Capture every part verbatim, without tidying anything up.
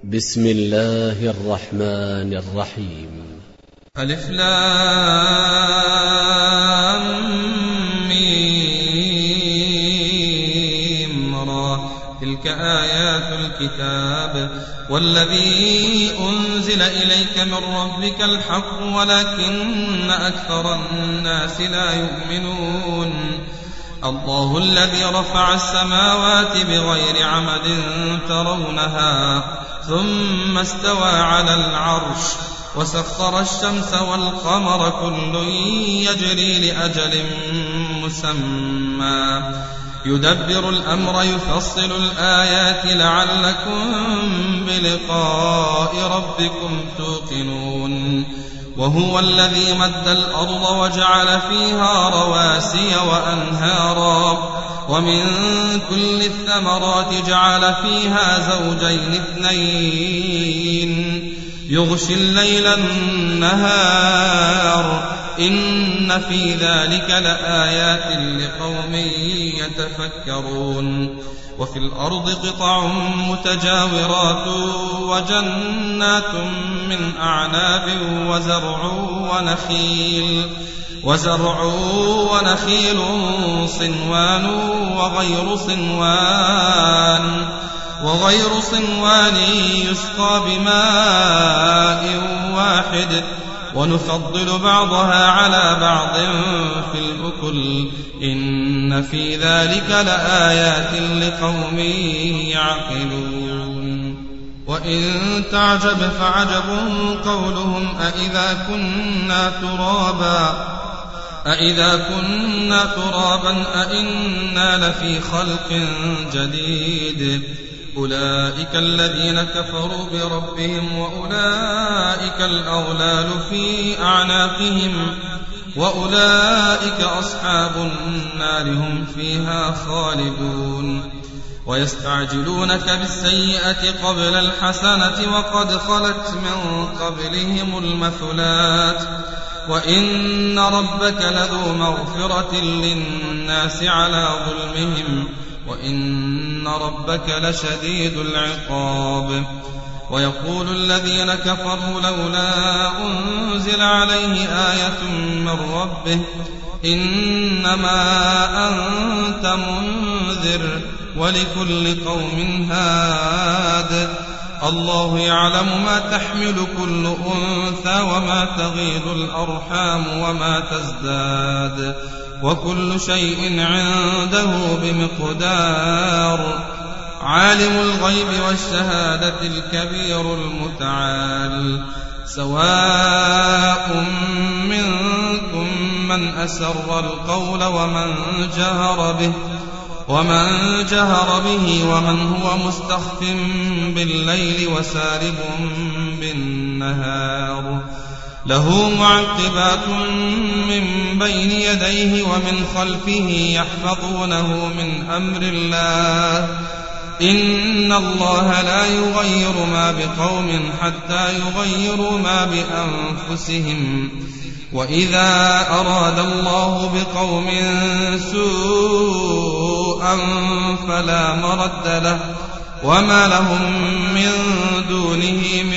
بسم الله الرحمن الرحيم. ألف لام ميم را. تلك آيات الكتاب والذي أنزل إليك من ربك الحق ولكن أكثر الناس لا يؤمنون. الله الذي رفع السماوات بغير عمد ترونها ثم استوى على العرش وسخر الشمس والقمر كل يجري لأجل مسمى يدبر الأمر يفصل الآيات لعلكم بلقاء ربكم توقنون. وهو الذي مد الأرض وجعل فيها رواسي وأنهارا ومن كل الثمرات جعل فيها زوجين اثنين يغشي الليل النهار إن في ذلك لآيات لقوم يتفكرون. وفي الأرض قطع متجاورات وجنات من أعناب وزرع ونخيل وزرع ونخيل صنوان وغير صنوان وغير صنوان يسقى بماء واحد ونفضل بعضها على بعض في الأكل إن في ذلك لآيات لقوم يعقلون. وإن تعجب فعجب قولهم أإذا كنا ترابا أإذا كنا ترابا أإنا لفي خلق جديد أولئك الذين كفروا بربهم وأولئك الأغلال في أعناقهم وأولئك أصحاب النار هم فيها خالدون. ويستعجلونك بالسيئة قبل الحسنة وقد خلت من قبلهم المثلات وإن ربك لذو مغفرة للناس على ظلمهم وإن ربك لشديد العقاب. ويقول الذين كفروا لولا أنزل عليه آية من ربه إنما أنت منذر ولكل قوم هاد الله يعلم ما تحمل كل أنثى وما تغيض الأرحام وما تزداد وكل شيء عنده بمقدار. عالم الغيب والشهادة الكبير المتعال. سواء منكم من أسر القول ومن جهر به ومن جهر به ومن هو مستخف بالليل وسارب بالنهار. له معقبات من بين يديه ومن خلفه يحفظونه من أمر الله إن الله لا يغير ما بقوم حتى يغيروا ما بأنفسهم وإذا أراد الله بقوم سوءا فلا مرد له وما لهم من دونه من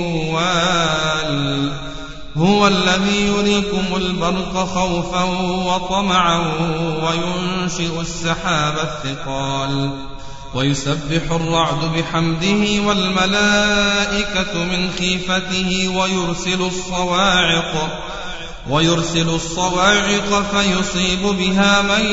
وال. هو الذي يريكم البرق خوفا وطمعا وينشئ السحاب الثقال ويسبح الرعد بحمده والملائكة من خيفته ويرسل الصواعق ويرسل الصواعق فيصيب بها من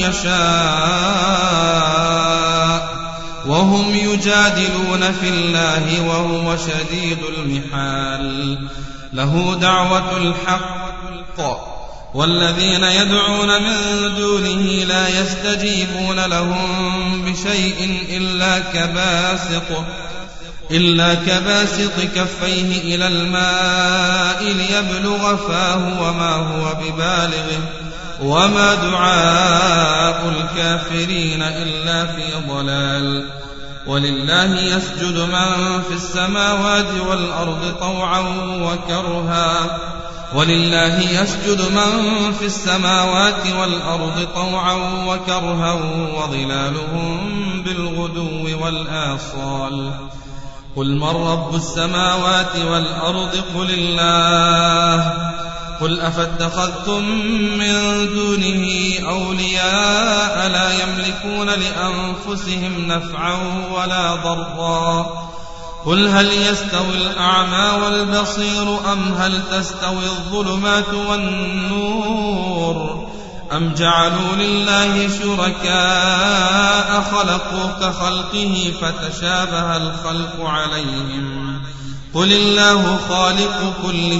يشاء وهم يجادلون في الله وهو شديد المحال. له دعوة الحق والذين يدعون من دونه لا يستجيبون لهم بشيء إلا كباسط إلا كباسط كفيه إلى الماء ليبلغ فاه وما هو ببالغه وما دعاء الكافرين إلا في ضلال. ولله يسجد من في السماوات والأرض طوعا وكرها ولله يسجد من في السماوات والأرض طوعا وكرها وظلالهم بالغدو والآصال قل من رب السماوات والأرض قل الله قل أفاتخذتم من دونه أولياء لا يملكون لأنفسهم نفعا ولا ضرا قل هل يستوي الأعمى والبصير أم هل تستوي الظلمات والنور أم جعلوا لله شركاء خلقوا كخلقه فتشابه الخلق عليهم قل الله خالق كل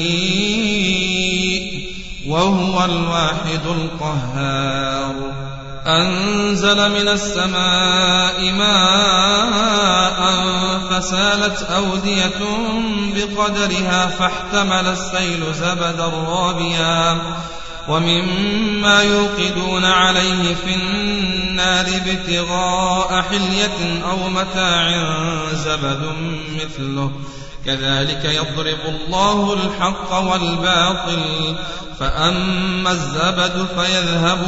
شيء وهو الواحد القهار أنزل من السماء ماء فسالت أودية بقدرها فاحتمل السيل زبدا رابيا ومما يوقدون عليه في النار ابتغاء حلية أو متاع زبد مثله كذلك يضرب الله الحق والباطل فأما الزبد فيذهب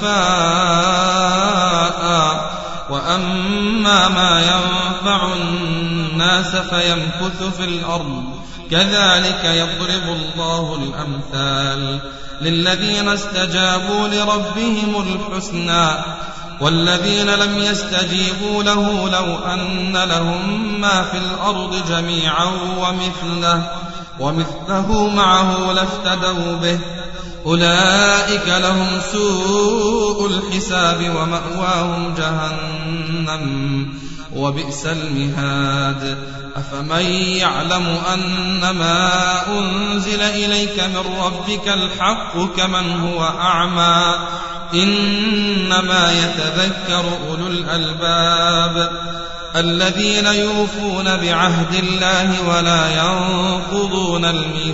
جفاء وأما ما ينفع الناس فيمكث في الأرض كذلك يضرب الله الأمثال للذين استجابوا لربهم الحسنى والذين لم يستجيبوا له لو أن لهم ما في الأرض جميعا ومثله, ومثله معه لافتدوا به أولئك لهم سوء الحساب ومأواهم جهنم وبئس المهاد أفمن يعلم أنما أنزل إليك من ربك الحق كمن هو أعمى إنما يتذكر أولو الألباب الذين يوفون بعهد الله ولا ينقضون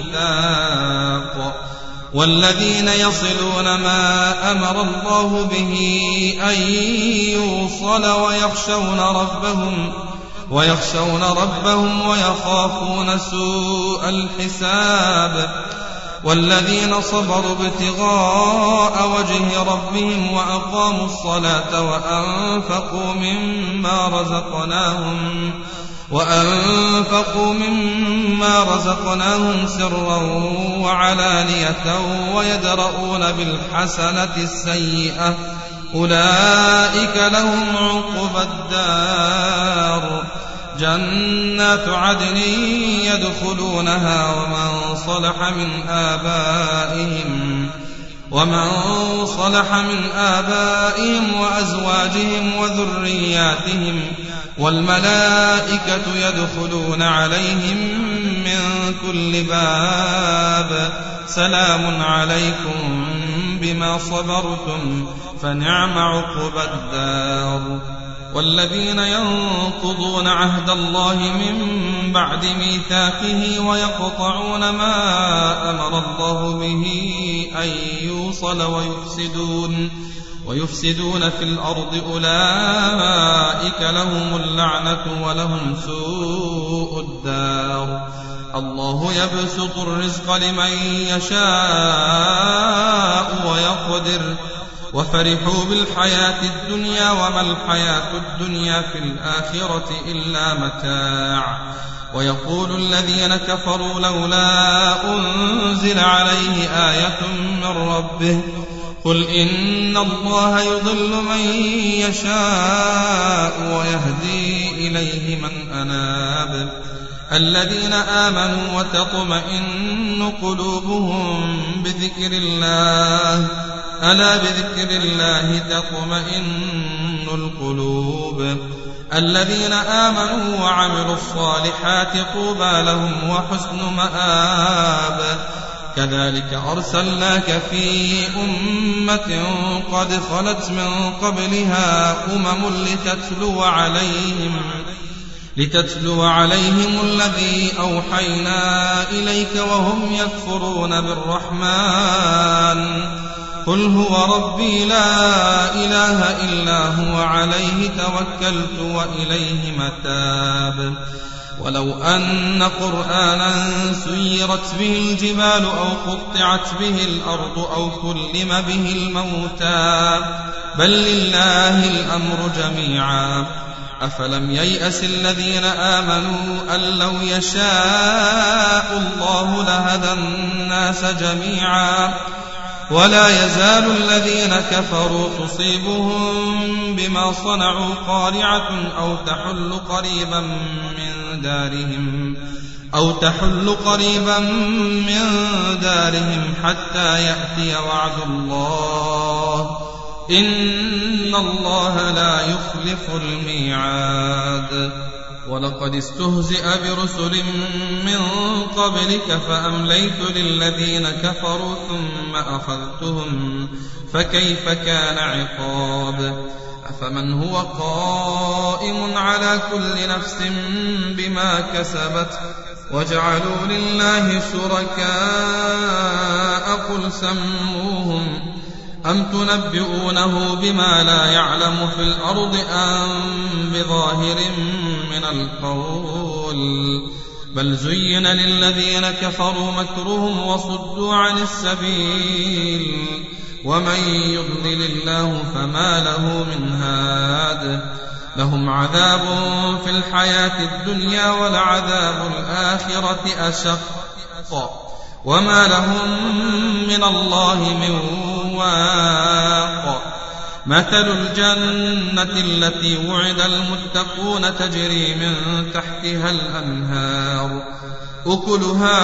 الميثاق والذين يصلون ما أمر الله به أن يوصل ويخشون ربهم ويخشون ربهم ويخافون سوء الحساب والذين صبروا ابتغاء وجه ربهم وأقاموا الصلاة وأنفقوا مما رزقناهم وأنفقوا مما رزقناهم سرا وعلانية ويدرؤون بالحسنة السيئة أولئك لهم عقبى الدار جنات عدن يدخلونها ومن صلح من آبائهم ومن صلح من آبائهم وأزواجهم وذرياتهم والملائكة يدخلون عليهم من كل باب سلام عليكم بما صبرتم فنعم عقبى الدار والذين ينقضون عهد الله من بعد ميثاقه ويقطعون ما أمر الله به أن يوصل ويفسدون ويفسدون في الأرض أولئك لهم اللعنة ولهم سوء الدار الله يبسط الرزق لمن يشاء ويقدر وفرحوا بالحياة الدنيا وما الحياة الدنيا في الآخرة إلا متاع ويقول الذين كفروا لولا أنزل عليه آية من ربه قل إن الله يضل من يشاء ويهدي إليه من أناب الذين آمنوا وتطمئن قلوبهم بذكر الله ألا بذكر الله تطمئن القلوب الذين آمنوا وعملوا الصالحات طوبى لهم وحسن مآب كذلك أرسلناك في أمة قد خلت من قبلها أمم لتتلو عليهم لتتلو عليهم الذي أوحينا إليك وهم يكفرون بالرحمن قل هو ربي لا إله إلا هو عليه توكلت وإليه متاب ولو أن قرآنا سيرت به الجبال أو قطعت به الأرض أو كلم به الموتى بل لله الأمر جميعا أفلم ييأس الذين آمنوا أن لو يشاء الله لهدى الناس جميعا ولا يزال الذين كفروا تصيبهم بما صنعوا قارعة أو تحل قريبا من دارهم أو تحل قريبا من دارهم حتى يأتي وعد الله إن الله لا يخلف الميعاد. ولقد استهزئ برسل من قبلك فأمليت للذين كفروا ثم أخذتهم فكيف كان عقاب. أفمن هو قائم على كل نفس بما كسبت وجعلوا لله شركاء قل سموهم أم تنبئونه بما لا يعلم في الأرض أم بظاهر من القول بل زين للذين كفروا مكرهم وصدوا عن السبيل ومن يضلل الله فما له من هاد. لهم عذاب في الحياة الدنيا ولعذاب الآخرة أشق وما لهم من الله من واق. مثل الجنة التي وعد المتقون تجري من تحتها الأنهار أكلها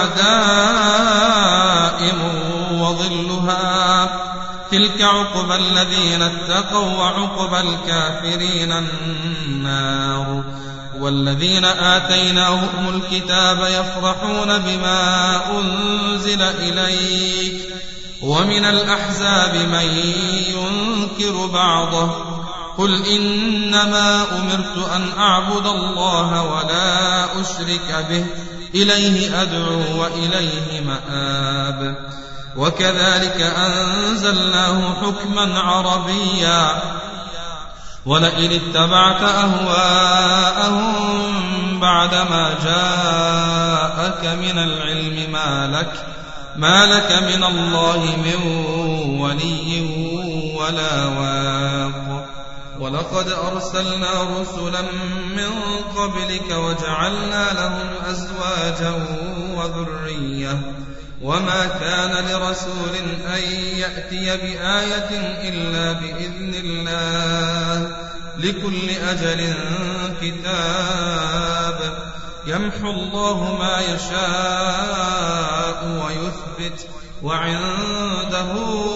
دائم وظلها تلك عقبى الذين اتقوا وعقبى الكافرين النار. والذين آتيناهم الكتاب يفرحون بما أنزل إليك ومن الأحزاب من ينكر بعضه قل إنما أمرت أن أعبد الله ولا أشرك به إليه أدعو وإليه مآب. وكذلك أنزلناه حكما عربيا ولئن اتبعت أهواءهم بعدما جاءك من العلم ما لك ما لك من الله من ولي ولا واق. ولقد أرسلنا رسلا من قبلك وجعلنا لهم أزواجا وذرية وما كان لرسول أن يأتي بآية إلا بإذن الله لكل أجل كتاب يمحو الله ما يشاء ويثبت وعنده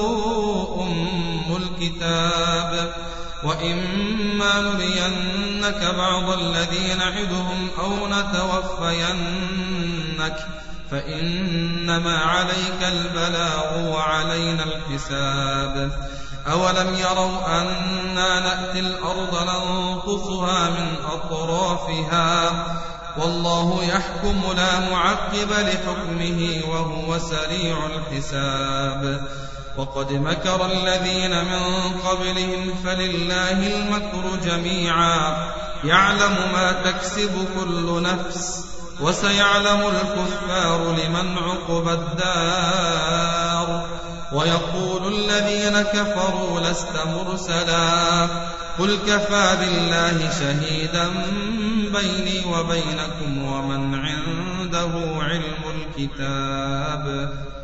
أم الكتاب. وإما نرينك بعض الذي نعدهم أو نتوفينك فإنما عليك البلاغ وعلينا الحساب. أولم يروا أنا نأتي الأرض ننقصها من أطرافها والله يحكم لا معقب لحكمه وهو سريع الحساب. وقد مكر الذين من قبلهم فلله المكر جميعا يعلم ما تكسب كل نفس وسيعلم الكفار لمن عقبى الدار. ويقول الذين كفروا لست مرسلا قل كفى بالله شهيدا بيني وبينكم ومن عنده علم الكتاب.